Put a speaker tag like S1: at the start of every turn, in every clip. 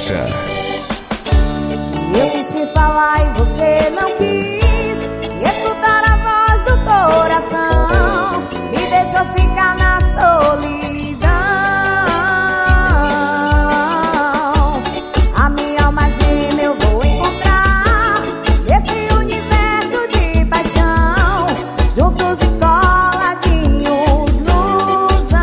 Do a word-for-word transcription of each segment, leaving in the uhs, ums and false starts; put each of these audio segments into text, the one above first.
S1: Rocha.
S2: Eu quis te falar e você não quis escutar a voz do coração, me deixou ficar na solidão. A minha alma gêmea eu vou encontrar nesse universo de paixão, juntos e coladinhos nos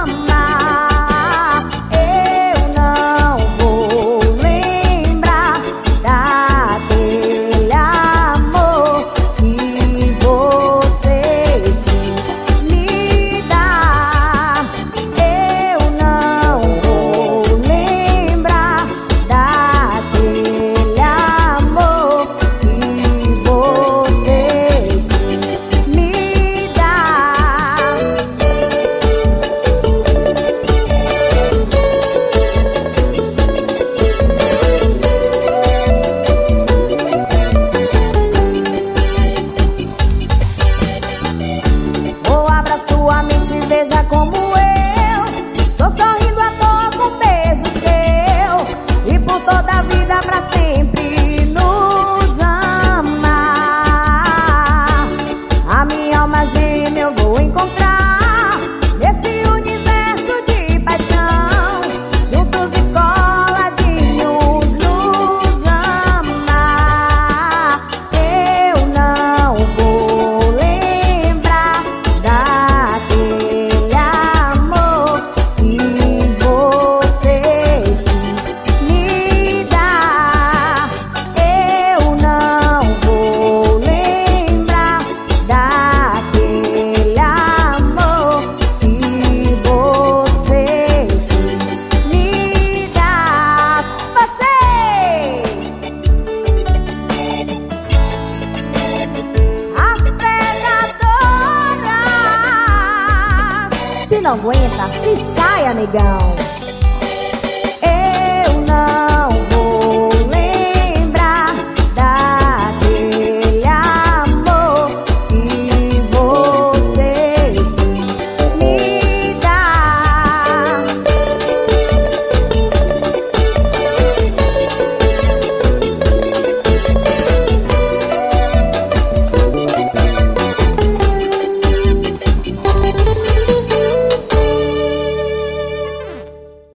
S2: amar. Eu não vou lembrar daquele amor que você quis me dar. Eu não vou lembrar daquele amor que você quis me dar. Ou abra sua mente e veja como eu estou sorrindo à toa com um beijo seu, e por toda a vida pra sempre nos amar. A minha alma gêmea eu vou encontrar nesse universo de paixão, juntos e coladinhos nos amar. Eu não vou lembrar daquele amor que você quis me dar. Eu não vou lembrar daquele amor que você quis me dar. Vocês, as pregadoras, se não aguenta, se saia, negão.